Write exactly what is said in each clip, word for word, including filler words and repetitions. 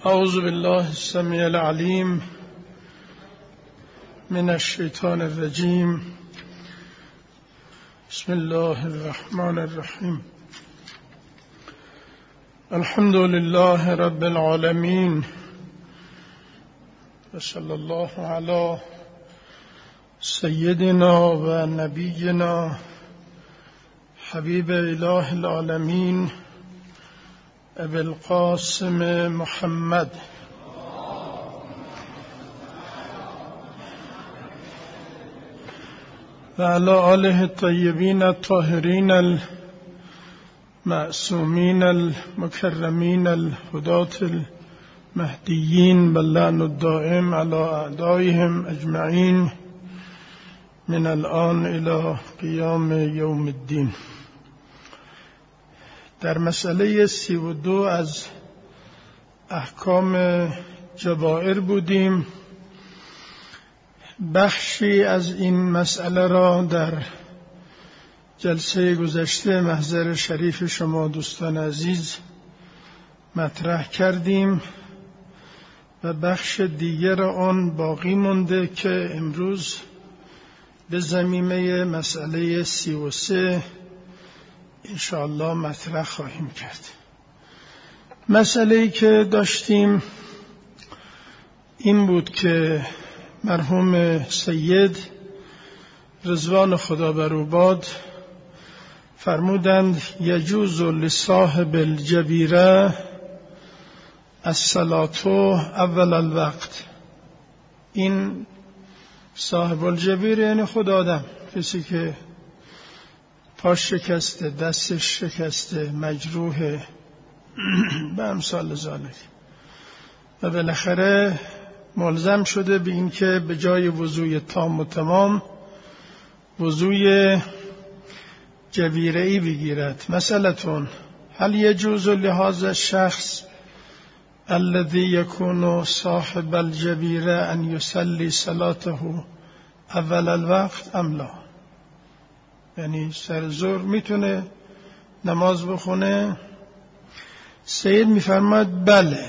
اعوذ بالله السمیع العلیم من الشیطان الرجیم. بسم الله الرحمن الرحیم. الحمد لله رب العالمین و صلی الله علی سیدنا و نبینا حبیب اله العالمین ابی القاسم محمد و علی آله الطیبین الطاهرین المعصومین المکرمین الهداة المهدیین باللعن الدائم علی اعدائهم اجمعین من الان الی قیام یوم الدین. در مسئله سی و دو از احکام جبائر بودیم. بخشی از این مسئله را در جلسه گذشته محضر شریف شما دوستان عزیز مطرح کردیم و بخش دیگر آن باقی مونده که امروز به ضمیمه مسئله سی و سه انشاءالله مطرح خواهیم کرد. مسئله‌ای که داشتیم این بود که مرحوم سید رضوان خدا بر او باد فرمودند یجوز لصاحب الجبیره الصلاة اول الوقت. این صاحب الجبیره یعنی خود آدم، کسی که پاش شکسته، دستش شکسته، مجروحه به امثال ذالک و بالاخره ملزم شده به این که به جای وضوء تام و تمام وضوء جبیره‌ای بگیرد. مثلتون هل یجوز لهذا الشخص الذي يكون صاحب الجبیره ان يصلي صلاته اول الوقت ام لا؟ یعنی سر ظهر میتونه نماز بخونه؟ سید میفرماد بله،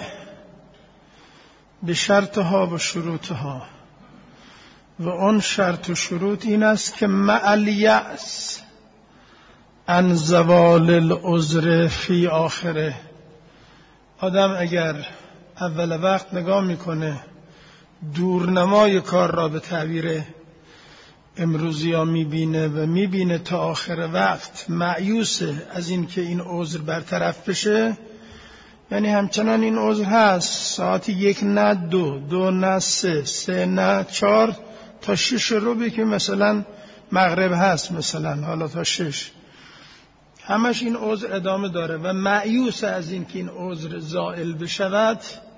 به شرطها و شروطها، و اون شرط و شروط این است که مع الیأس عن زوال العذر فی آخره. آدم اگر اول وقت نگاه میکنه دورنمای کار را به تعبیر امروزی ها میبینه و میبینه تا آخر وقت مایوسه از این که این عذر برطرف بشه، یعنی همچنان این عذر هست، ساعت یک نه دو، دو نه سه، سه نه چار، تا شش رو که مثلا مغرب هست، مثلا حالا تا شش، همش این عذر ادامه داره و مایوسه از این که این عذر زائل بشود،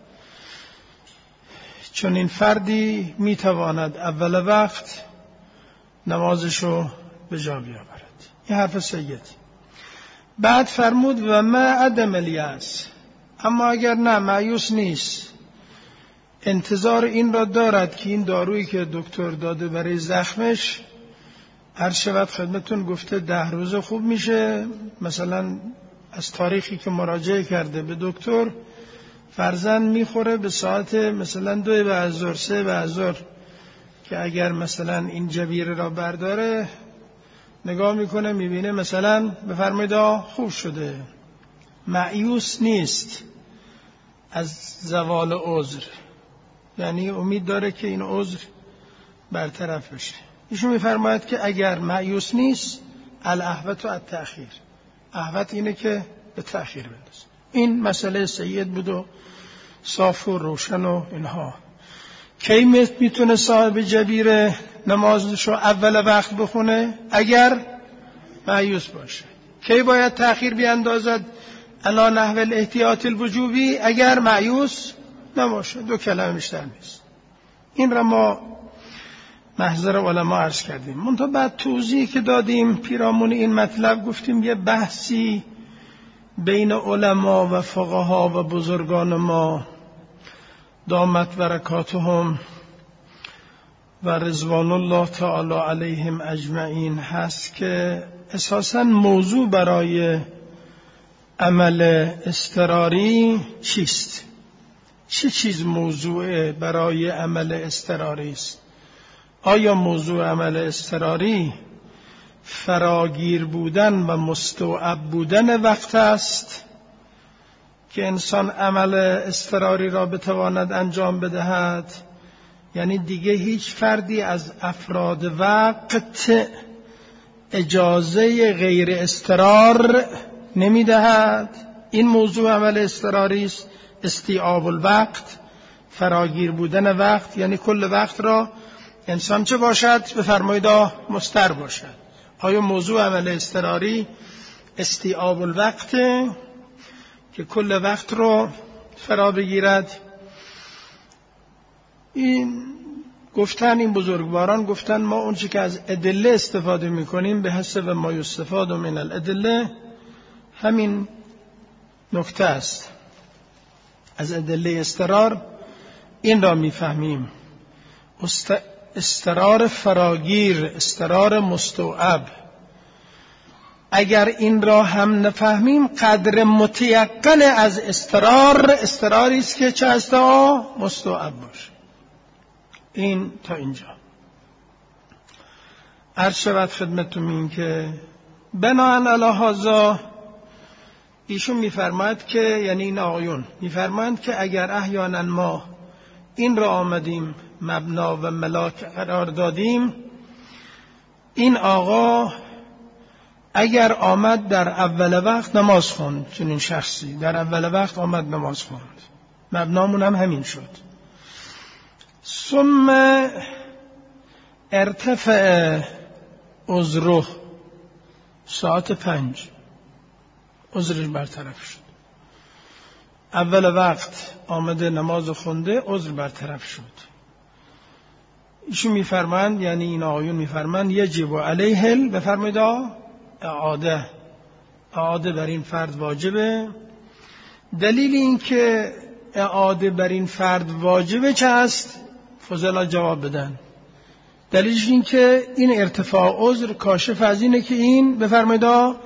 چون این فردی میتواند اول وقت نمازشو به جا بیاورد. این حرف سید. بعد فرمود و ما عدم الیأس، اما اگر نه مایوس نیست، انتظار این را دارد که این دارویی که دکتر داده برای زخمش هر شود خدمتون گفته ده روز خوب میشه، مثلا از تاریخی که مراجعه کرده به دکتر فرضاً میخوره به ساعت مثلا دو بعد از ظهر، سه بعد از ظهر، که اگر مثلا این جبیره را برداره نگاه میکنه میبینه مثلا بفرمایید خوب شده، مایوس نیست از زوال عذر، یعنی امید داره که این عذر برطرف بشه. ایشون میفرماید که اگر مایوس نیست الاحوط و التأخیر، احوط اینه که به تأخیر بندازه. این مسئله سید بود و صاف و روشن و اینها. کی میتونه صاحب جبیره نمازشو اول وقت بخونه؟ اگر مایوس باشه. کی باید تأخیر بیاندازد؟ الا نحو الاحتیاط الوجوبی، اگر مایوس نباشه. دو کلمه بیشتر نیست. این را ما محضر علما عرض کردیم. منتها بعد توضیحی که دادیم پیرامون این مطلب گفتیم یه بحثی بین علما و فقها و بزرگان ما دامت برکاتهم و رضوان الله تعالی علیهم اجمعین هست که اساساً موضوع برای عمل اضطراری چیست؟ چه چیز موضوع برای عمل اضطراری است؟ آیا موضوع عمل اضطراری فراگیر بودن و مستوعب بودن وقت است که انسان عمل اضطراری را بتواند انجام بدهد؟ یعنی دیگه هیچ فردی از افراد وقت اجازه غیر اضطرار نمیدهد. این موضوع عمل اضطراری است، استیعاب الوقت، فراگیر بودن وقت، یعنی کل وقت را انسان چه باشد؟ بفرمایید مضطر باشد. آیا موضوع عمل اضطراری استیعاب الوقت که کل وقت رو فرا بگیرد؟ این گفتن این بزرگواران گفتن ما اونچه که از ادله استفاده میکنیم به حسب ما یستفاد من الادله همین نکته است. از ادله اضطرار این را میفهمیم، اضطرار فراگیر، اضطرار مستوعب. اگر این را هم نفهمیم قدر متیقن از اضطرار اضطراری است که چه است؟ مستوعب باشه. این تا اینجا عرض شود خدمتتون این که بناهن علی هذا ایشون میفرماید که یعنی این آقایون میفرمایند که اگر احیانا ما این را آمدیم مبنا و ملاک قرار دادیم، این آقا اگر آمد در اول وقت نماز خوند، چنین شخصی در اول وقت آمد نماز خوند، مبنامون هم همین شد، ثم ارتفع عذره، ساعت پنج عذرش برطرف شد، اول وقت آمده نماز خونده، عذر برطرف شد. ایشون میفرمایند یعنی این آقایون میفرمایند یجب علیه، بفرمایید اعاده، اعاده بر این فرد واجبه. دلیل این که اعاده بر این فرد واجبه چه است؟ فضلا جواب بدن. دلیلش این که این ارتفاع عذر کاشف از اینه که این بفرمایید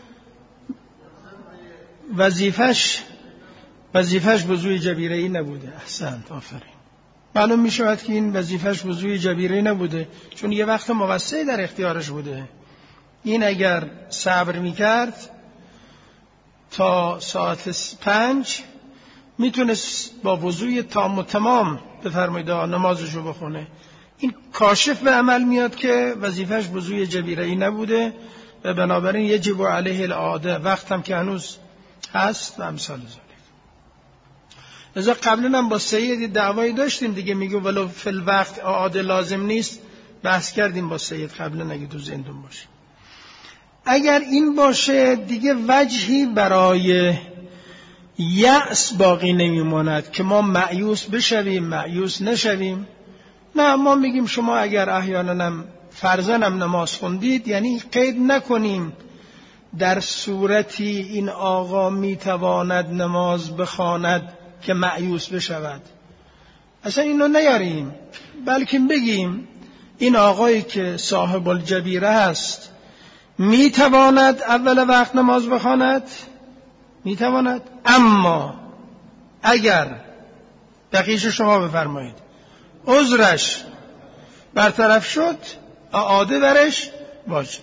وظیفش وظیفش وضوء جبیره‌ای نبوده. احسنت، آفرین. معلوم می شود که این وظیفش وضوء جبیره‌ای نبوده، چون یه وقت موسعی در اختیارش بوده. این اگر صبر می کرد تا ساعت پنج میتونست با وضوء تام و تمام بفرمایید نمازشو بخونه. این کاشف به عمل میاد که وظیفش وضوء جبیره‌ای نبوده و بنابراین یجب علیه الاعاده، وقت هم که هنوز هست و امثال ذلک. لذا قبلا هم با سید دعوایی داشتیم دیگه، میگه ولو فی الوقت اعاده لازم نیست، بحث کردیم با سید قبلا اگه تو زندون باشه. اگر این باشه دیگه وجهی برای یأس باقی نمیماند که ما مایوس بشویم مایوس نشویم. نه، ما میگیم شما اگر احیانا هم فرضاً هم نماز خوندید، یعنی قید نکنیم در صورتی این آقا میتواند نماز بخواند که مایوس بشود، اصلا اینو نیاریم، بلکه بگیم این آقایی که صاحب الجبیره است میتواند اول وقت نماز بخواند، میتواند، اما اگر دقیقش شما بفرمایید عذرش برطرف شد، اعاده برش واجبه.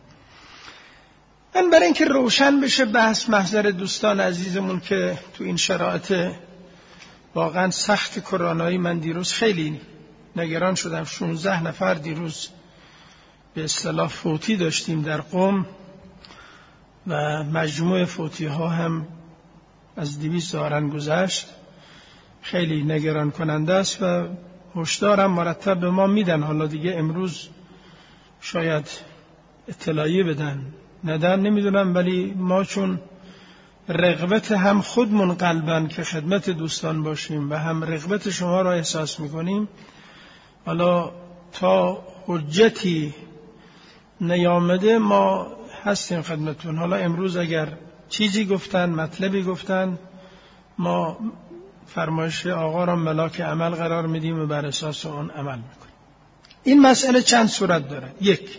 من برای اینکه روشن بشه بحث محضر دوستان عزیزمون که تو این شرایط واقعا سخت کرونایی، من دیروز خیلی نگران شدم، شانزده نفر دیروز به اصطلاح فوتی داشتیم در قم و مجموع فوتی ها هم از دویست دارن گذشت. خیلی نگران کننده است و هشدارم مرتب به ما میدن. حالا دیگه امروز شاید اطلاعیه بدن ندن نمیدونم، ولی ما چون رغبت هم خودمون قلبن که خدمت دوستان باشیم و هم رغبت شما را احساس میکنیم، حالا تا حجتی نیامده ما هستیم خدمتون. حالا امروز اگر چیزی گفتن، مطلبی گفتن، ما فرمایش آقا را ملاک عمل قرار میدیم و بر اساس اون عمل میکنیم. این مسئله چند صورت داره. یک،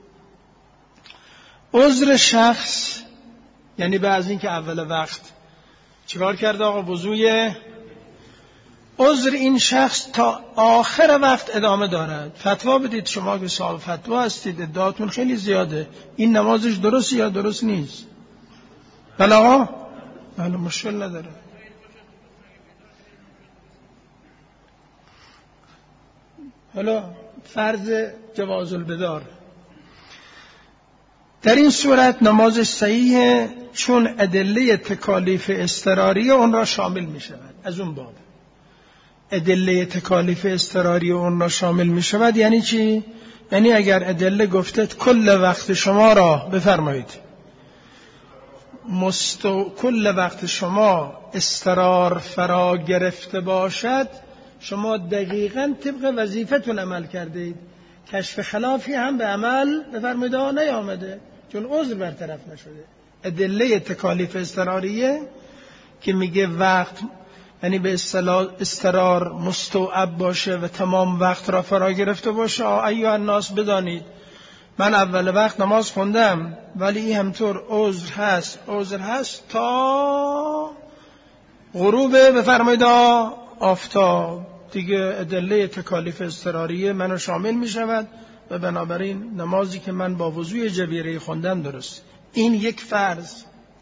عذر شخص، یعنی بعد از این که اول وقت چیکار کرده آقا؟ وضوی عذر این شخص تا آخر وقت ادامه دارد. فتوا بدید، شما که صاحب فتوا هستید، ادعاتون خیلی زیاده، این نمازش درست یا درست نیست؟ بله آقا، بله مشکل نداره. حالا فرض جواز البدار، در این صورت نمازش صحیحه چون ادله تکالیف اضطراری اون را شامل می شود. از اون باب ادله تکالیف اضطراری اون را شامل می شود. یعنی چی؟ یعنی اگر ادله گفته کل وقت شما را بفرمایید مستو کل وقت شما اضطرار فرا گرفته باشد، شما دقیقاً طبق وظیفتون عمل کردید، کشف خلافی هم به عمل بفرمایید نیامده چون عذر برطرف نشده. ادله تکالیف اضطراریه که میگه وقت یعنی به اصطلاح اضطرار مستوعب باشه و تمام وقت را فرا گرفته باشه. ایها الناس بدانید من اول وقت نماز خوندم ولی این همطور عذر هست عذر هست تا غروب بفرمایید آفتاب، دیگه ادله تکالیف اضطراریه منو شامل می شود و بنابراین نمازی که من با وضوی جبیره خوندم درست. این یک فرض.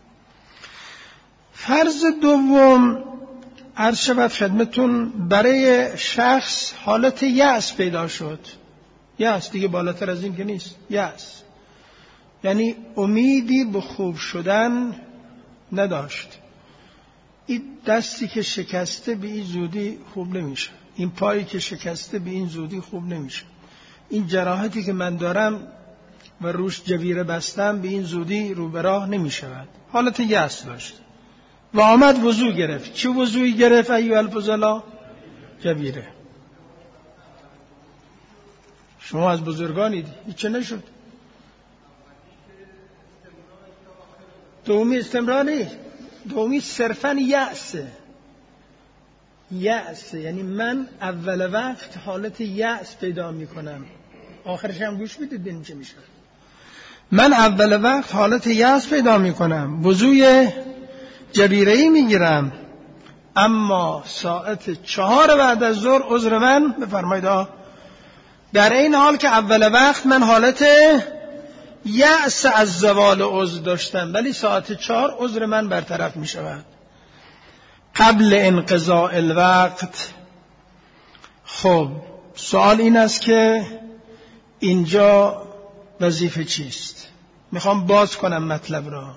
فرض دوم عرض شود خدمتون، برای شخص حالت یأس پیدا شد. یأس دیگه بالاتر از این که نیست. یأس یعنی امیدی به خوب شدن نداشت. این دستی که شکسته به این زودی خوب نمیشه، این پایی که شکسته به این زودی خوب نمیشه، این جراحتی که من دارم و روش جبیره بستم به این زودی رو به راه نمیشود. حالت یأس داشت و آمد وضو گرفت. چه وضویی گرفت ایها الفضلا؟ جبیره. شما از بزرگانید، هیچ نشد. دومی استمرار نیست، دومی صرفاً یأسه. یأسه یعنی من اول وقت حالت یأس پیدا میکنم، آخرش هم گوش بدید ببین چه میشه. من اول وقت حالت یأس پیدا میکنم، وضوی جبیره‌ای میگیرم، اما ساعت چهار بعد از ظهر عذر من بفرمایید. در این حال که اول وقت من حالت یأس از زوال عذر داشتم ولی ساعت چهار عذر من برطرف می شود قبل انقضاء الوقت. خب سوال این است که اینجا وظیفه چیست؟ میخوام باز کنم مطلب را.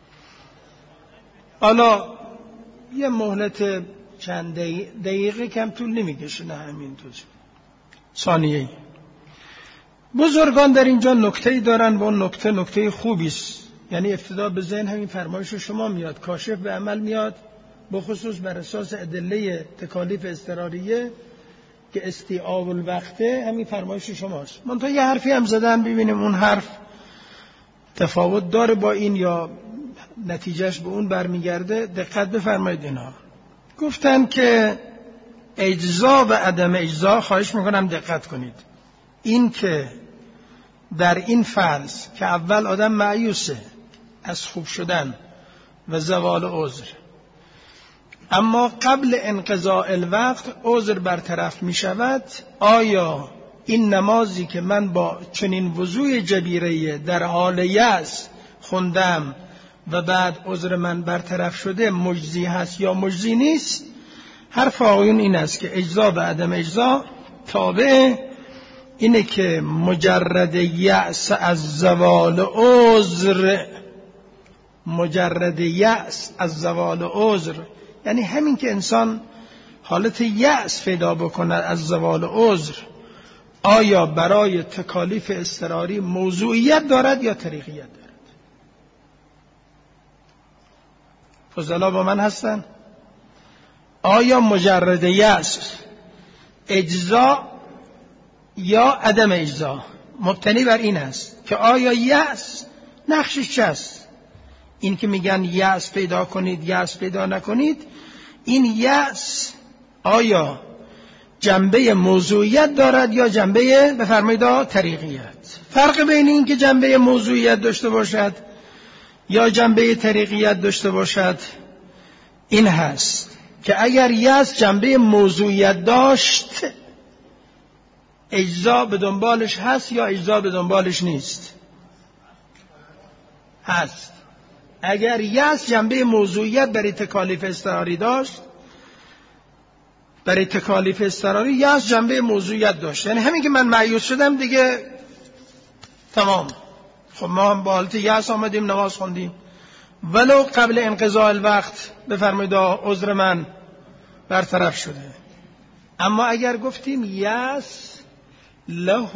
حالا یه مهلت چند دقیقه, دقیقه کم طول نمیکشه، نه همین تو ثانیه‌ای. بزرگان در اینجا نکته‌ای دارن و اون نکته نکته خوبی است. یعنی ابتدا به ذهن همین فرمایش شما میاد، کاشف به عمل میاد، بخصوص بر اساس ادله تکالیف اضطراریه که استیعاب الوقته، همین فرمایش شماست. من تا یه حرفی هم زدن ببینیم اون حرف تفاوت داره با این یا نتیجهش به اون برمیگرده. دقت بفرمایید. اینا گفتن که اجزا و عدم اجزا، خواهش میکنم دقت کنید. این که در این فرض که اول آدم مایوسه از خوب شدن و زوال عذر، اما قبل انقضاء الوقت عذر برطرف می شود، آیا این نمازی که من با چنین وضوی جبیره در حال یأس خوندم و بعد عذر من برطرف شده مجزی هست یا مجزی نیست؟ حرف آقایون این است که اجزا و عدم اجزا تابع اینه که مجرد یأس از زوال عذر، مجرد یأس از زوال عذر یعنی همین که انسان حالت یأس پیدا بکنه از زوال عذر، آیا برای تکالیف اضطراری موضوعیت دارد یا طریقیت دارد؟ فضلا با من هستن؟ آیا مجرد یأس اجزا یا عدم اجزا؟ مبتنی بر این است که آیا یأس نقشش چه است؟ این که میگن یأس پیدا کنید یأس پیدا نکنید، این یأس آیا جنبه موضوعیت دارد یا جنبه بفرمایید طریقیت؟ فرق بین این که جنبه موضوعیت داشته باشد یا جنبه طریقیت داشته باشد این هست که اگر یأس جنبه موضوعیت داشت اجزا به دنبالش هست یا اجزا به دنبالش نیست؟ هست. اگر یأس جنبه موضوعیت برای تکالیف اضطراری داشت، برای تکالیف اضطراری یأس جنبه موضوعیت داشت، یعنی همین که من مایوس شدم دیگه تمام. خب ما هم با حالت یأس آمدیم نماز خوندیم ولو قبل انقضاء الوقت بفرمایید عذر من برطرف شده. اما اگر گفتیم یأس له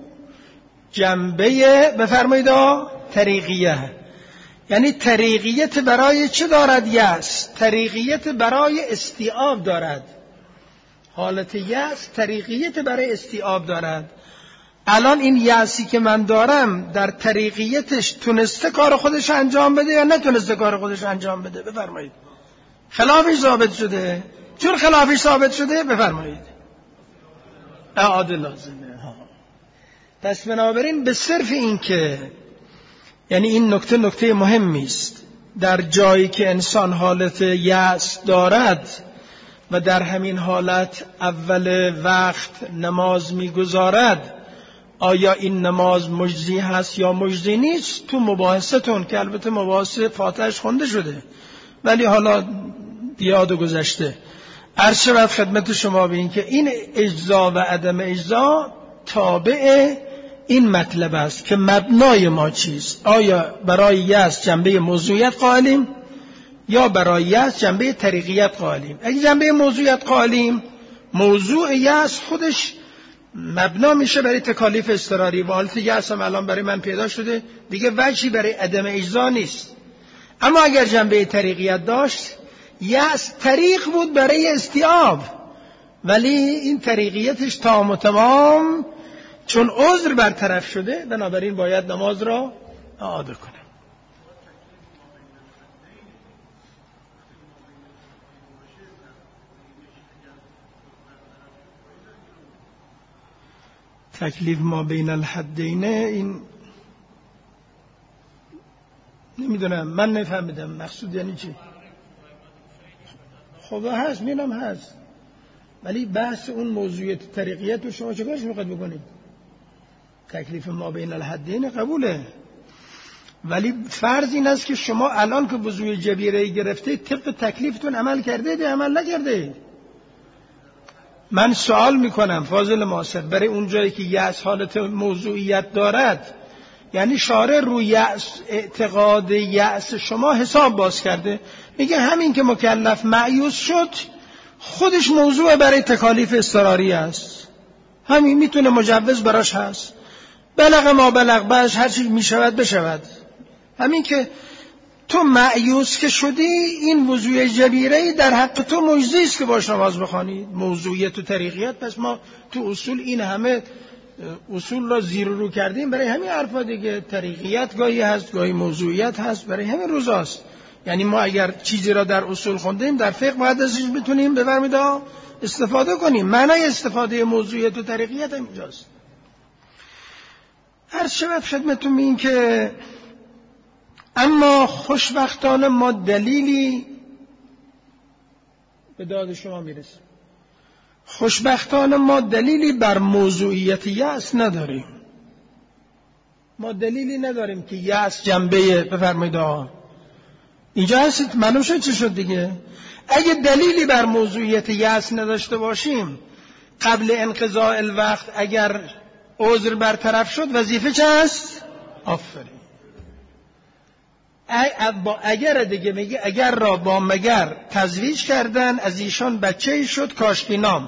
جنبه بفرمایید طریقیه، یعنی طریقیت برای چه دارد یأس؟ طریقیت برای استیعاب دارد. حالت یأس طریقیت برای استیعاب دارد. الان این یأسی که من دارم در طریقیتش تونسته کار خودش انجام بده یا نتونسته کار خودش انجام بده؟ بفرمایید. خلافش ثابت شده. چون خلافش ثابت شده بفرمایید اعاده لازمه. ها. پس بنابراین به صرف این که یعنی این نکته نکته مهمی است، در جایی که انسان حالت یأس دارد و در همین حالت اول وقت نماز میگذارد، آیا این نماز مجزی هست یا مجزی نیست؟ تو مباحثتون که البته مباحث فاتحش خونده شده ولی حالا یاد و گذشته، عرض شود خدمت شما به این که این اجزا و عدم اجزا تابع این مطلب است که مبنای ما چیست؟ آیا برای یأس جنبه موضوعیت قائلیم یا برای یأس جنبه طریقیت قائلیم؟ اگه جنبه موضوعیت قائلیم، موضوع یأس خودش مبنا میشه برای تکالیف اضطراری و حالت یأس هم الان برای من پیدا شده، دیگه وجهی برای عدم اجزا نیست. اما اگر جنبه طریقیت داشت، یأس طریق بود برای استیعاب، ولی این طریقیتش تام و تمام چون عذر برطرف شده، بنابراین باید نماز را اعاده کنه. تکلیف ما بین الحدین، این نمیدونم، من نفهمیدم مقصود یعنی چی. خب هست، میرم هست، ولی بحث اون موضوعیت طریقیت رو شما چه کارش میخواد بکنید؟ تکلیف ما بین الحدین قبوله، ولی فرض این است که شما الان که وضوء جبیره گرفته طبق تکلیفتون عمل کرده یا عمل نکرده. من سوال میکنم فاضل معاصر، برای اون جایی که یأس حالت موضوعیت دارد، یعنی شارع روی یأس، اعتقاد یأس شما حساب باز کرده، میگه همین که مکلف مایوس شد خودش موضوع برای تکالیف اضطراری است، همین میتونه مجوز براش هست، بلغ ما بلغ باش، هر چی میشود بشود. همین که تو مایوس که شدی، این وضوء جبیره در حق تو مجزی است که باش نماز بخوانی، موضوعیت و طریقیت. پس ما تو اصول این همه اصول را زیر و رو کردیم برای همین حرفا دیگه. طریقیت گاهی هست، گاهی موضوعیت هست، برای همین روزاست. یعنی ما اگر چیزی را در اصول خوندیم، در فقه باید ازش بتونیم بفرمایید استفاده کنیم. معنای استفاده موضوعیت و طریقیت هم اینجاست. هر شب خدمتتون این که اما خوشبختانه ما دلیلی به داد شما میرسه. خوشبختانه ما دلیلی بر موضوعیت یأس نداریم. ما دلیلی نداریم که یأس جنبه بفرمایید آقا اینجا هست، معلوم شد چه شد دیگه. اگه دلیلی بر موضوعیت یأس نداشته باشیم، قبل انقضاء الوقت اگر عذر برطرف شد، وظیفه چه است؟ آفرین. اگر دیگه میگه اگر را با مگر تزویج کردن، از ایشان بچه‌ای شد کاشکی نام.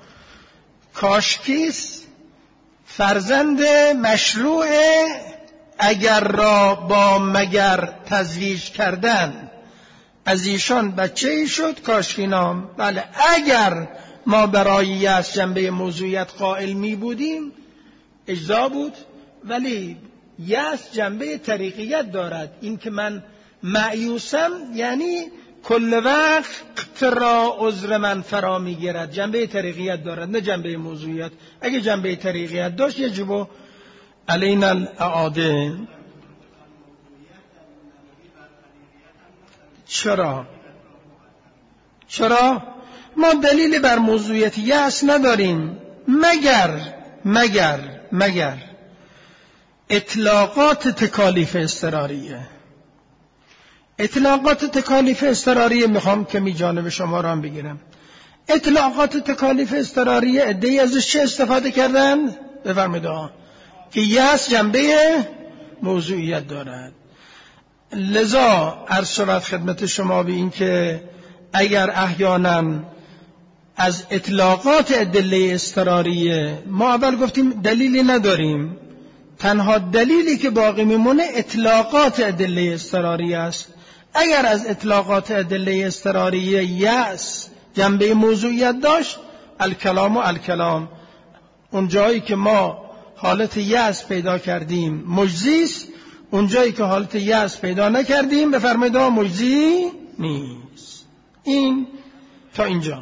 کاشکیس فرزند مشروع اگر را با مگر تزویج کردن، از ایشان بچه‌ای شد کاشکی نام. بله، اگر ما برای یأس جنبه موضوعیت قائل می بودیم اجزا بود، ولی یأس جنبه طریقیت دارد. این که من مایوسم یعنی کل وقت را عذر من فرا میگیرد، جنبه طریقیت دارد نه جنبه موضوعیت. اگه جنبه طریقیت داشت یجب علینا الاعاده. چرا؟ چرا؟ ما دلیل بر موضوعیت یأس نداریم مگر مگر مگر اطلاقات تکالیف اضطراریه. اطلاقات تکالیف اضطراریه میخوام که می جانب شما را هم بگیرم. اطلاقات تکالیف اضطراریه عده‌ای ازش چه استفاده کردن؟ بفرمایید که یأس جنبه موضوعیت دارد. لذا عرض شود خدمت شما به این که اگر احیانا از اطلاقات ادله اضطراریه ما اول گفتیم دلیلی نداریم، تنها دلیلی که باقی میمونه اطلاقات ادله اضطراریه است. اگر از اطلاقات ادله اضطراریه یأس جنبه موضوعیت داشت، الکلام و الکلام، اون جایی که ما حالت یأس پیدا کردیم مجزی است، اون جایی که حالت یأس پیدا نکردیم بفرمایید مجزی نیست. این تا اینجا.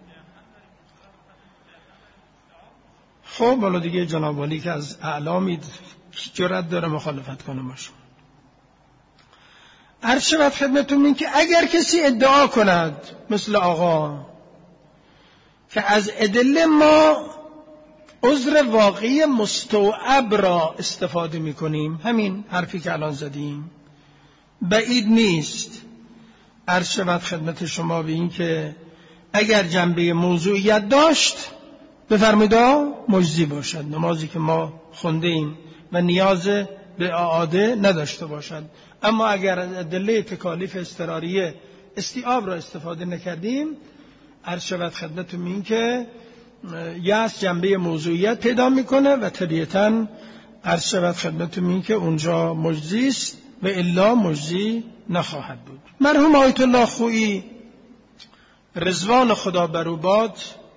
خب حالا دیگه جناب والی که از اعلامید جرأت داره مخالفت کنه باشون. عرض شود خدمتتون این که اگر کسی ادعا کند مثل آقا که از ادله ما عذر واقعی مستوعب را استفاده می کنیم، همین حرفی که الان زدیم، بعید نیست عرض شود خدمت شما به این که اگر جنبه موضوعیت داشت بفرمایید مجزی باشد، نمازی که ما خونده ایم و نیاز به اعاده نداشته باشد. اما اگر از ادله تکالیف اضطراریه استیعاب را استفاده نکردیم، عرض شود خدمتتون این که یأس جنبه موضوعیت پیدا میکنه و طبیعتاً عرض شود خدمتتون این که اونجا مجزی است و الا مجزی نخواهد بود. مرحوم آیت الله خویی رضوان خدا بر او باد،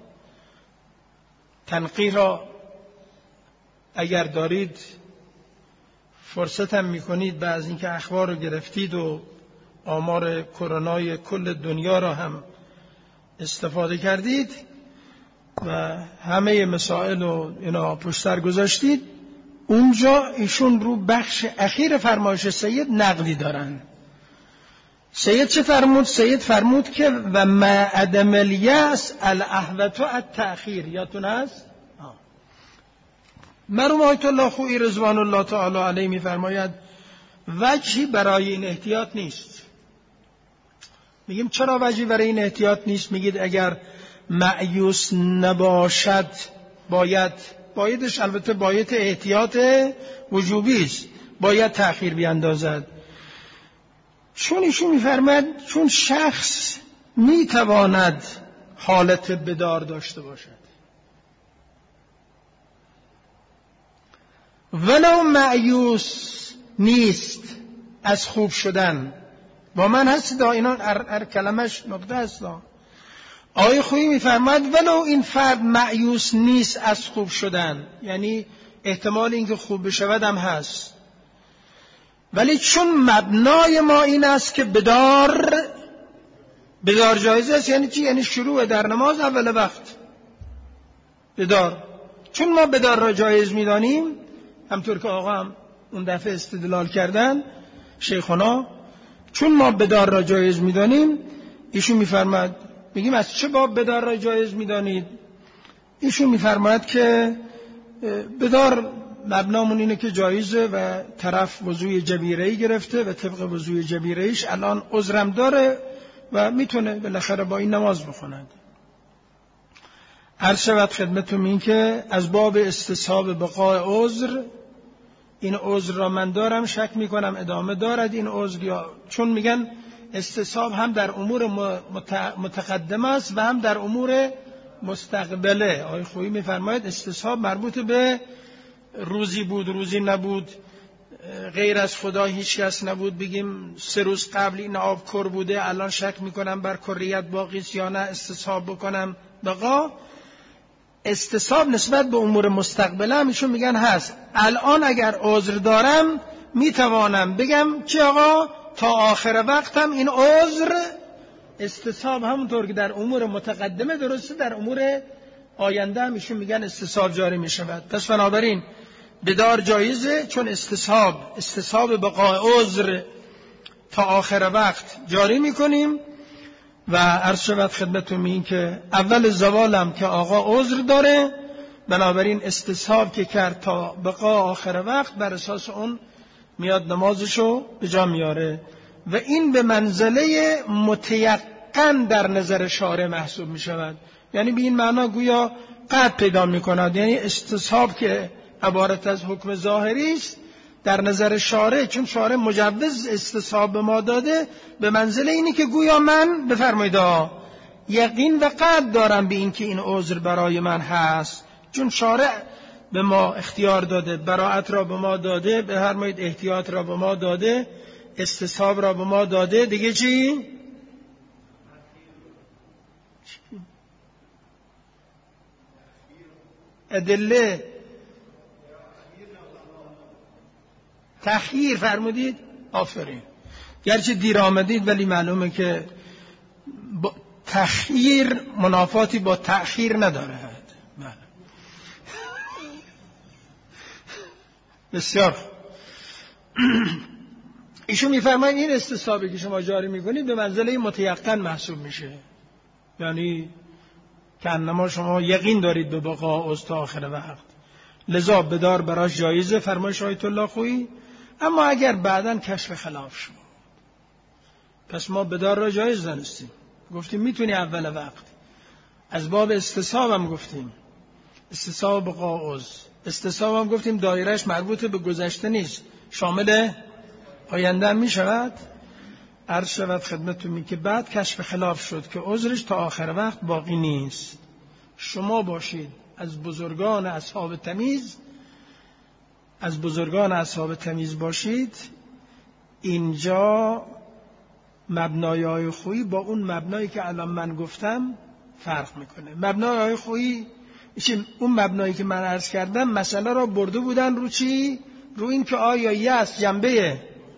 تنقیح را اگر دارید فرصت هم میکنید بعد از اینکه اخبار رو گرفتید و آمار کرونای کل دنیا را هم استفاده کردید و همه مسائل رو اینا پشت سر گذاشتید، اونجا ایشون رو بخش اخیر فرمایش سید نقلی دارن. سید چه فرمود؟ سید فرمود که و ما عدم الیأس الاحوط التأخیر. یادتون هست؟ مرحوم آیت الله خویی رضوان الله تعالی علیه میفرماید وجهی برای این احتیاط نیست. میگیم چرا وجهی برای این احتیاط نیست؟ میگید اگر مأیوس نباشد باید بایدش البته باید احتیاط وجوبی است، باید تأخیر بیاندازد. چون ایشون میفرماید چون شخص میتواند حالت بدار داشته باشد ولو مأیوس نیست از خوب شدن. با من هست دا اینا هر کلمش نقطه هست. آقای خویی میفرماید ولو این فرد مأیوس نیست از خوب شدن، یعنی احتمال اینکه خوب بشود هم هست، ولی چون مبنای ما این است که بدار بدار جایزه است. یعنی چی؟ یعنی شروع در نماز اول وقت بدار. چون ما بدار را جایز میدانیم، همطور که آقا هم اون دفعه استدلال کردن شیخونا، چون ما بدار را جایز میدانیم، ایشون میفرماید میگیم از چه باب بدار را جایز میدانید؟ ایشون میفرماید که بدار مبنامون اینه که جایزه و طرف وضوی جبیره‌ای گرفته و طبق وضوی جبیره‌ایش الان عذرم داره و میتونه بالاخره با این نماز بخوند. عرض شود خدمتتون این که از باب استصحاب بقای عذر، این عذر را من دارم، شک میکنم ادامه دارد این عذر، یا چون میگن استصحاب هم در امور متقدمه است و هم در امور مستقبله. آقای خویی میفرماید استصحاب مربوط به روزی بود روزی نبود، غیر از خدا هیچ کس نبود، بگیم سه روز قبل این آب کر بوده الان شک میکنم بر کریت باقی است یا نه، استصحاب بکنم بقا. استصحاب نسبت به امور مستقبله هم ایشون میگن هست. الان اگر عذر دارم میتوانم بگم چه آقا تا آخر وقتم این عذر استصحاب همونطور که در امور متقدمه درسته در امور آینده هم ایشون میگن استصحاب جاری میشود. پس بنابراین بدار جایزه چون استصحاب استصحاب بقای عذر تا آخر وقت جاری میکنیم و عرض شود خدمتتون این که اول زوالم که آقا عذر داره، بنابراین استصحاب که کرد تا بقا آخر وقت بر اساس اون میاد نمازشو به جا میاره و این به منزله متیقن در نظر شارع محسوب می شود. یعنی به این معنا گویا قطع پیدا می کند، یعنی استصحاب که عبارت از حکم ظاهری است در نظر شارع، چون شارع مجوز استصحاب به ما داده، به منزله اینی که گویا من بفرمایید یقین و قطع دارم به این که این عذر برای من هست، چون شارع به ما اختیار داده، براءت را به ما داده، بفرمایید احتیاط را به ما داده، استصحاب را به ما داده. دیگه چی؟ ادله تأخیر فرمودید؟ آفرین. گرچه دیر آمدید ولی معلومه که تأخیر منافاتی با تأخیر نداره. بسیار. ایشون میفرماید این استصحابی که شما جاری میکنید به منزله متیقن محسوب میشه، یعنی که انما شما یقین دارید به بقا عذر تا آخر وقت، لذا بدار براش جایزه، فرمایش آیت الله خویی. اما اگر بعداً کشف خلاف شد، پس ما بدار را جایز دانستیم، گفتیم میتونی اول وقت. از باب استصحاب هم گفتیم، استصحاب بقا عذر. استصحاب هم گفتیم دایرهش مربوط به گذشته نیست، شامل آینده هم می شود. عرض شود خدمتتون که بعد کشف خلاف شد که عذرش تا آخر وقت باقی نیست. شما باشید از بزرگان اصحاب تمیز، از بزرگان اصحاب تمیز باشید. اینجا مبنای آیه خویی با اون مبنایی که الان من گفتم فرق میکنه. مبنای آیه خویی اون مبنایی که من عرض کردم مسئله را برده بودن رو چی؟ رو این که آیا یست جنبه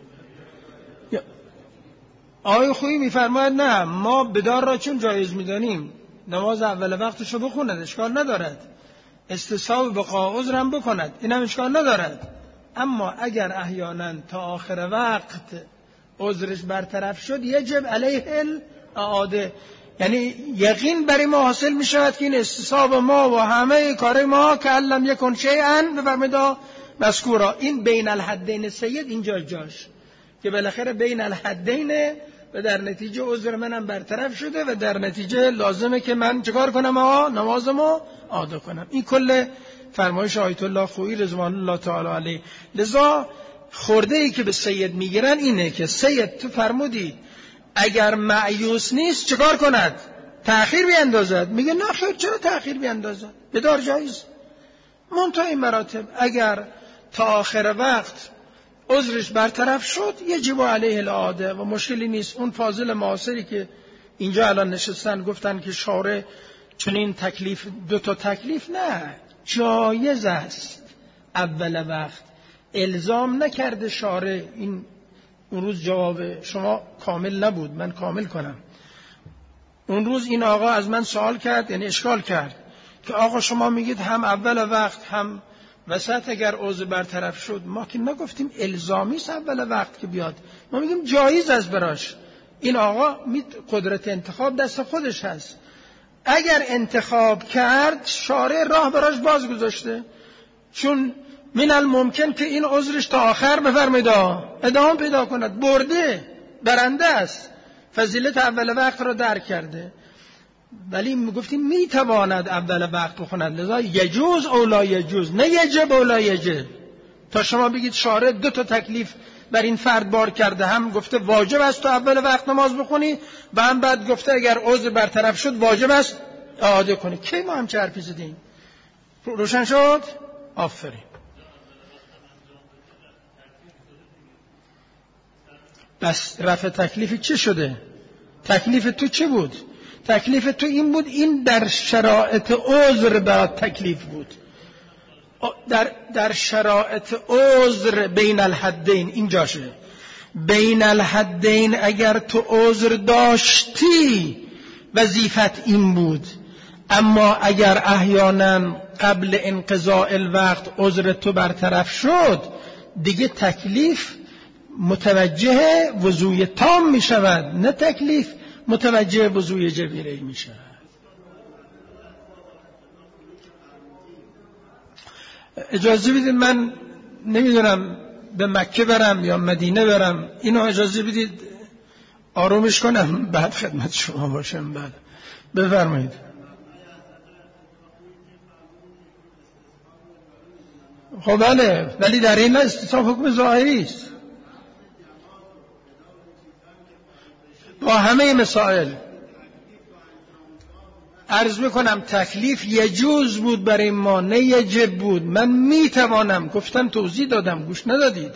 آیه خویی میفرماید نه، ما بدار را چون جایز میدانیم نماز اول وقتش رو بخوند، اشکال ندارد، استصحاب بقا عذر هم بکند، این هم اشکال ندارد. اما اگر احیانا تا آخر وقت عذرش برطرف شد یجب علیه الاعاده، یعنی یقین برای ما حاصل می شود که این استصحاب ما و همه کار ما که علم یکن شیئا بفرمایید مذکورا. این بین الحدین سید اینجا جاش که بالاخره بین الحدین و در نتیجه عذر منم برطرف شده و در نتیجه لازمه که من چکار کنم؟ آقا نمازمو ادا کنم. این کل فرمایش آیت الله خویی رضوان الله تعالی علیه. لذا خورده ای که به سید میگیرن اینه که سید تو فرمودی اگر مایوس نیست چکار کند؟ تأخیر بیاندازد. میگه نه خیر، چرا تأخیر بیاندازد؟ بدار جایز. منتهی مراتب اگر تا آخر وقت عذرش برطرف شد یجب علیه الاعاده و مشکلی نیست. اون فاضل معاصری که اینجا الان نشستن گفتن که شارع چنین تکلیف، دو تا تکلیف، نه، جایز است اول وقت، الزام نکرده شارع. این اون روز جواب شما کامل نبود، من کامل کنم. اون روز این آقا از من سوال کرد، یعنی اشکال کرد که آقا شما میگید هم اول وقت هم وسط اگر عذر برطرف شد. ما که نگفتیم الزامی است اول وقت که بیاد، ما میگیم جایز است براش. این آقا قدرت انتخاب دست خودش هست، اگر انتخاب کرد شارع راه براش باز گذاشته، چون من الممکن که این عذرش تا آخر بفرمایید ادامه پیدا کند، برده، برنده است، فضیلت اول وقت را درک کرده. ولی میگفتیم میتواند اول وقت بخوند، لذا یجوز او لا یجوز، نه یجب او لا یجب. تا شما بگید شارع دو تا تکلیف بر این فرد بار کرده، هم گفته واجب است تو اول وقت نماز بخونی و هم بعد گفته اگر عذر برطرف شد واجب است اعاده کنی. کی ما هم چه حرفی زدیم؟ روشن شد؟ آفرین. بس رفع تکلیف چه شده؟ تکلیف تو چه بود؟ تکلیف تو این بود، این در شرایط عذر برات تکلیف بود، در در شرایط عذر بین الحدین اینجاشه. بین الحدین اگر تو عذر داشتی وظیفت این بود، اما اگر احیانا قبل انقضاء الوقت عذر تو برطرف شد دیگه تکلیف متوجه وضوی تام می شود، نه تکلیف متوجه وضوی جبیره‌ای میشه. اجازه بدید من نمیدونم به مکه برم یا مدینه برم، اینو اجازه بدید آرومش کنم بعد خدمت شما باشم. بعد بفرمایید. خب بله، ولی در این استصحاب حکم ظاهری است با همه مسائل. عرض میکنم تکلیف یجوز بود برای ما، نه یجب بود. من میتوانم، گفتم توضیح دادم، گوش ندادید.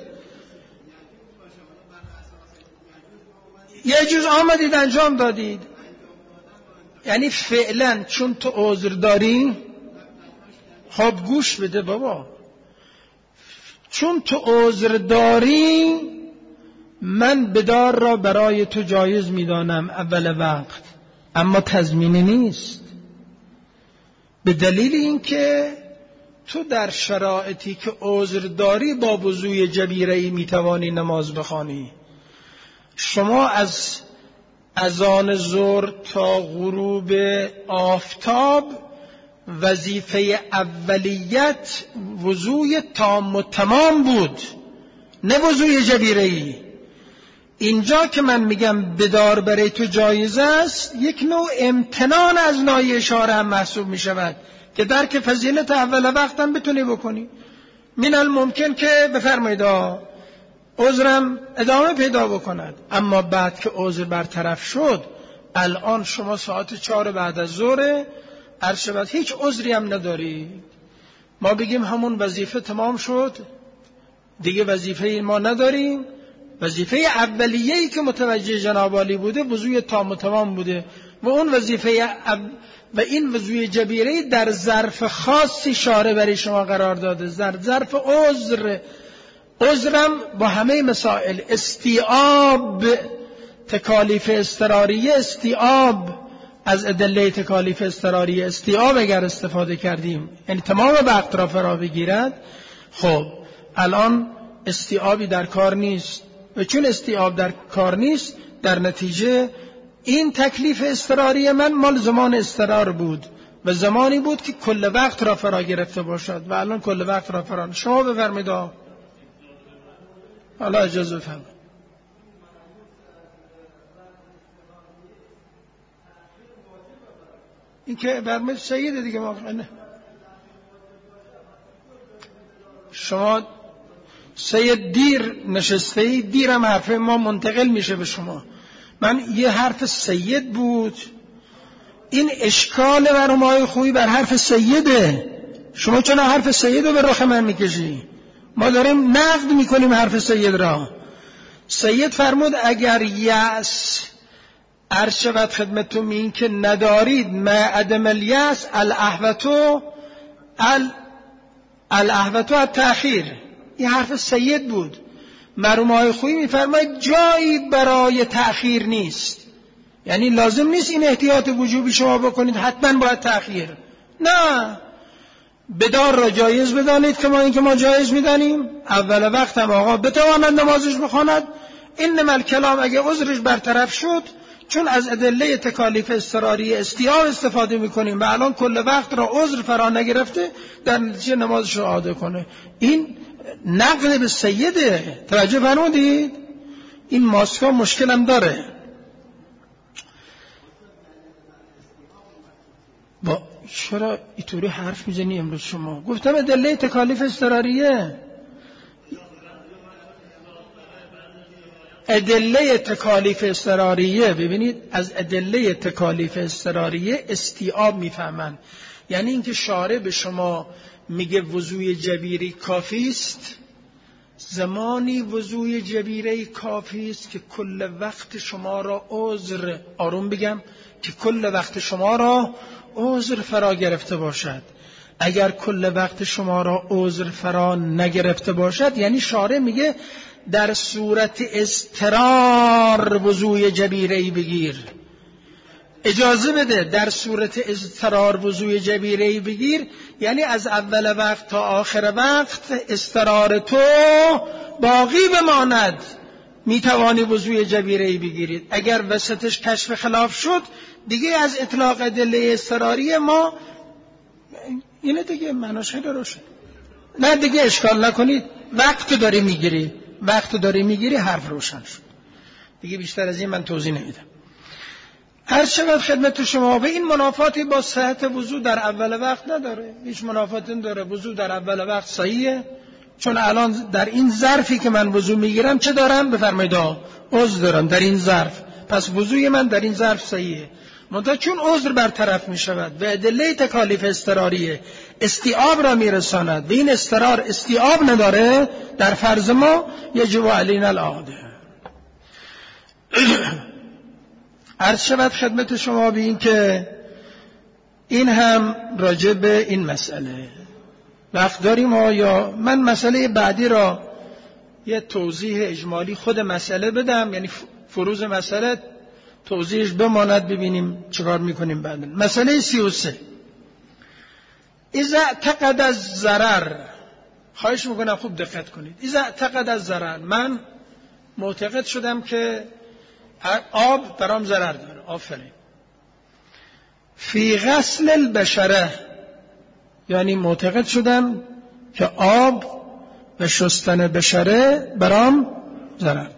یجوز آمدید انجام دادید، یعنی فعلا چون تو عذر داری. خب گوش بده بابا، چون تو عذر داری من بدار را برای تو جایز میدانم اول وقت، اما تضمینی نیست. به دلیل اینکه تو در شرایطی که عذر داری با وضوی جبیره‌ای میتوانی نماز بخوانی. شما از اذان ظهر تا غروب آفتاب وظیفه اولیت وضوی تام و تمام بود، نه وضوی جبیره‌ای. اینجا که من میگم بدار برای تو جایز است، یک نوع امتنان از نای اشاره هم محسوب میشود که درک فضیلت اول وقت هم بتونی بکنی. من الممکن که بفرمایید عذرم ادامه پیدا بکند، اما بعد که عذر برطرف شد، الان شما ساعت چهار بعد از ظهر عرض شود هیچ عذری هم نداری، ما بگیم همون وظیفه تمام شد دیگه، وظیفه ما نداریم. وظیفه اولیه‌ای که متوجه جناب عالی بوده وضوی تام و تمام بوده و اون وظیفه اب... و این وضوی جبیره در ظرف خاصی شارع برای شما قرار داده، در ظرف عذر. عذرم با همه مسائل، استیعاب تکالیف اضطراریه، استیعاب از ادله تکالیف اضطراریه، استیعاب اگر استفاده کردیم یعنی تمام وقت را فرا بگیرد. خب الان استیعابی در کار نیست و چون استیعاب در کار نیست، در نتیجه این تکلیف اضطراری من مال زمان اضطرار بود و زمانی بود که کل وقت را فرا گرفته باشد و الان کل وقت را فرا. شما بفرمایید. حالا اجازه بفرمایید. این که برمید سیده دیگه واقعا نه. شما سید دیر نشسته ای، دیرم حرف ما منتقل میشه به شما. من یه حرف سید بود، این اشکال بر مای خوبی بر حرف سیده. شما چون حرف سید رو به رخ من میکشی؟ ما داریم نقد میکنیم حرف سید را. سید فرمود اگر یأس عرض شود خدمتتون این که ندارید ما عدم الیأس الاحوتو الاحوتو التأخیر. این حرف سید بود. مرحوم آقای خویی میفرماید جایی برای تأخیر نیست، یعنی لازم نیست این احتیاط وجوبی شما بکنید حتما باید تأخیر. نه، بدار را جایز بدانید که ما این که ما جایز میدانیم. اول وقت هم آقا بتواند نمازش بخواند. انما الکلام اگه عذرش برطرف شد، چون از ادله تکالیف اضطراری استیعاب استفاده میکنیم و الان کل وقت را عذر فرا نگرفته، در نتیجه نمازش را ادا کنه. این نقد به سیده. توجه فرمودید؟ این ماسکا مشکلم داره. با چرا اینطوری حرف میزنی امروز شما؟ گفتم ادله تکالیف اضطراریه. ادله تکالیف اضطراریه، ببینید از ادله تکالیف اضطراریه استیعاب میفهمن، یعنی اینکه شارع به شما میگه وضوی جبیری کافی است، زمانی وضوی جبیره کافی است که کل وقت شما را عذر، آروم بگم، که کل وقت شما را عذر فرا گرفته باشد. اگر کل وقت شما را عذر فرا نگرفته باشد، یعنی شارع میگه در صورت اضطرار وضوی جبیره‌ای بگیر. اجازه بده در صورت اضطرار وضوی جبیره‌ای بگیر، یعنی از اول وقت تا آخر وقت اضطرار تو باقی بماند. میتوانی وضوی جبیره‌ای بگیرید. اگر وسطش کشف خلاف شد دیگه از اطلاق ادله اضطراری ما اینه دیگه، معناش خیلی روشن. نه دیگه اشکال نکنید، وقت داری میگیری وقت داری میگیری حرف روشن شد دیگه. بیشتر از این من توضیح نمیدم. هر شود خدمت شما، به این منافاتی با صحت وضو در اول وقت نداره، هیچ منافاتی نداره. وضو در اول وقت صحیحه، چون الان در این ظرفی که من وضو میگیرم چه دارم؟ بفرمایید عذر دارم در این ظرف، پس وضوی من در این ظرف صحیحه. منتها چون عذر برطرف میشود و ادله تکالیف اضطراریه استیعاب را میرساند و این اضطرار استیعاب نداره، در فرض ما یجب علینا العاده. عرض شود خدمت شما به این که این هم راجع به این مسئله وقت داریم ها، یا من مسئله بعدی را یه توضیح اجمالی خود مسئله بدم، یعنی فروز مسئله توضیحش بماند، ببینیم چیکار میکنیم بعد. مسئله سی و سه، اذا اعتقد الضرر، خواهش میکنم خوب دقت کنید. اذا اعتقد الضرر، من معتقد شدم که آب برام ضرر داره، آفرین. فی غسل البشره، یعنی معتقد شدم که آب و شستن بشره برام ضرر دارد.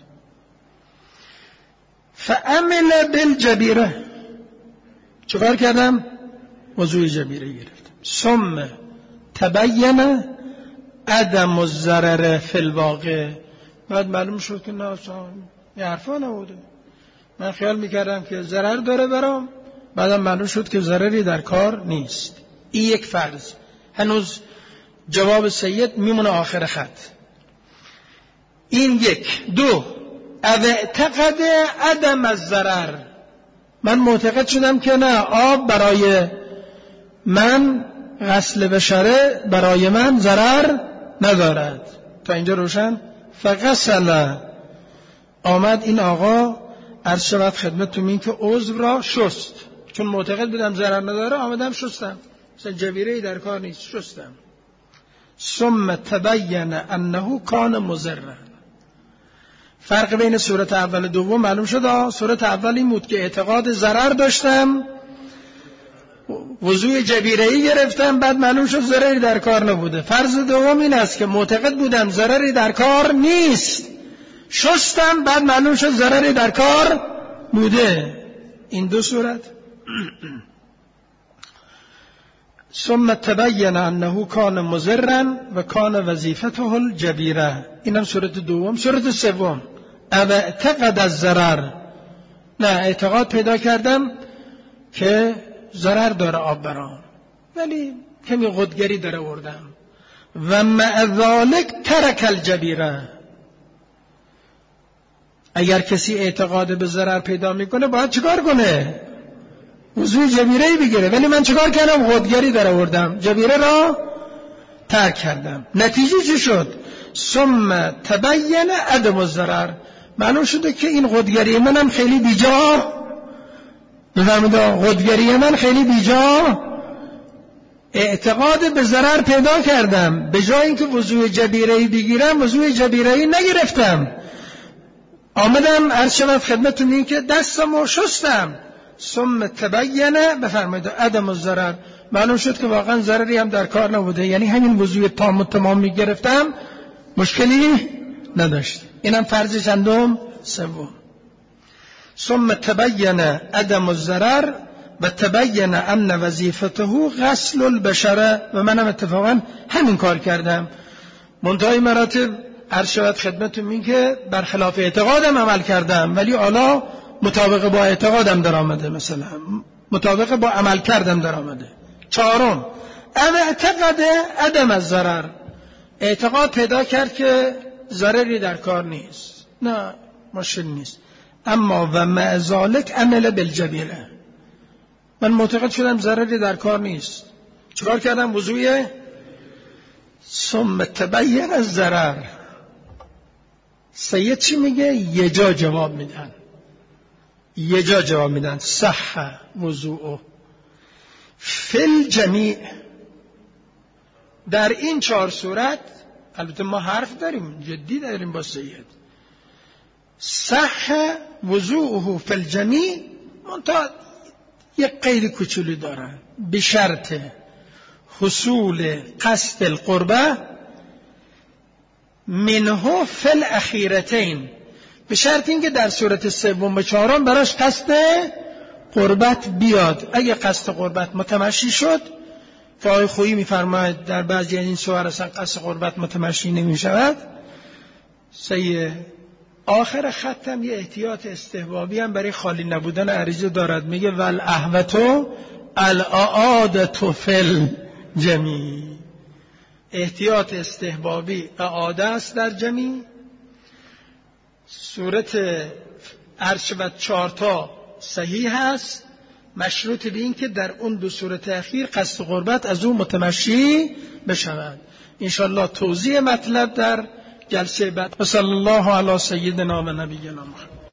فعمل بالجبیره، چکار کردم؟ وضوی جبیره گرفتم. ثم تبین عدم الضرر فی الواقع، بعد معلوم شد که نه یه حرفا نبوده، من خیال میکردم که ضرر داره برام، بعدم معلوم شد که ضرری در کار نیست. این یک فرض، هنوز جواب سید میمونه آخر خط. این یک. دو، اعتقد عدم الضرر، من معتقد شدم که نه آب برای من غسل بشره برای من ضرر ندارد. تا اینجا روشن؟ فغسل، آمد این آقا عرض شود خدمتتون این که عضو را شست، چون معتقد بودم ضرر نداره آمدم شستم، مثلا جبیره‌ای در کار نیست، شستم. ثم تبین انه کان مضرا، فرق بین صورت اول و دوم معلوم شد. صورت اول این بود که اعتقاد ضرر داشتم، وضوی جبیره‌ای گرفتم، بعد معلوم شد ضرری در کار نبوده. فرض دوم این است که معتقد بودم ضرری در کار نیست، شستم، بعد معلوم شد ضرری در کار بوده. این دو صورت. ثم تبین انه کان مضرا و کان وظیفته الجبیره، اینم صورت دوم. صورت سوم، اعتقد الضرر، نه اعتقاد پیدا کردم که ضرر داره آب برام، ولی کمی خودگری داره وردم. و مع ذلک ترک الجبیره، اگر کسی اعتقاد به ضرر پیدا میکنه باید چیکار کنه؟ وضوی جبیره‌ای بگیره، ولی من چیکار کردم؟ خودگری داره وردم، جبیره را ترک کردم. نتیجه چی شد؟ ثم تبین عدم الضرر، معلوم شده که این خودگری منم خیلی بیجا، بفهمید خودگری من خیلی بیجا، اعتقاد به ضرر پیدا کردم، به جای اینکه وضوی جبیره‌ای بگیرم وضوی جبیره‌ای نگرفتم، آمدم عرض شود خدمتتون این که دستمو شستم. ثم تبین، بفرمایید عدم الضرر، معلوم شد که واقعا ضرری هم در کار نبوده، یعنی همین وضوی تام و تمام میگرفتم مشکلی نداشت. اینم فرض چندم؟ سوم. ثم تبین عدم الضرر و تبین ان وظیفته غسل البشره، و منم اتفاقا همین کار کردم. منتهای مراتب عرض شود خدمتتون این که برخلاف اعتقادم عمل کردم، ولی حالا مطابق با اعتقادم در آمده، مثلا مطابق با عمل کردم در آمده. چهارم، اعتقاد عدم الضرر، اعتقاد پیدا کرد که ضرری در کار نیست، نه مشکل نیست، اما و مع ذلک عمل بالجبیره، من معتقد شدم ضرری در کار نیست، چیکار کردم؟ وضوی. ثم تبین الضرر، سید چی میگه؟ یه جا جواب میدن، یه جا جواب میدن صح وضوء فی الجمیع، در این چهار صورت. البته ما حرف داریم، جدی داریم با سید، صح وضوءه فی الجمیع، منتها یک قید کوچولو دارن، به شرط حصول قصد القربه منه فی الاخیرتین، به شرط اینکه در صورت سوم و چهارم براش قصد قربت بیاد. اگه قصد قربت متمشی شد، که آقای خویی میفرماید در بعضی از این صور اصلا قصد قربت متمشی نمی شود، سیه آخر ختم یه احتیاط استحبابی هم برای خالی نبودن عریضه دارد، میگه والاهوتو الاعادة فی الجمیع، احتیاط استحبابی اعاده است در جمیع. صورت عرش و چارتا صحیح است، مشروط به این که در اون دو صورت اخیر قصد قربت از اون متمشی بشود. انشاءالله توضیح مطلب در جلسه بعد. و صلی الله علی سیدنا و نبینا محمد.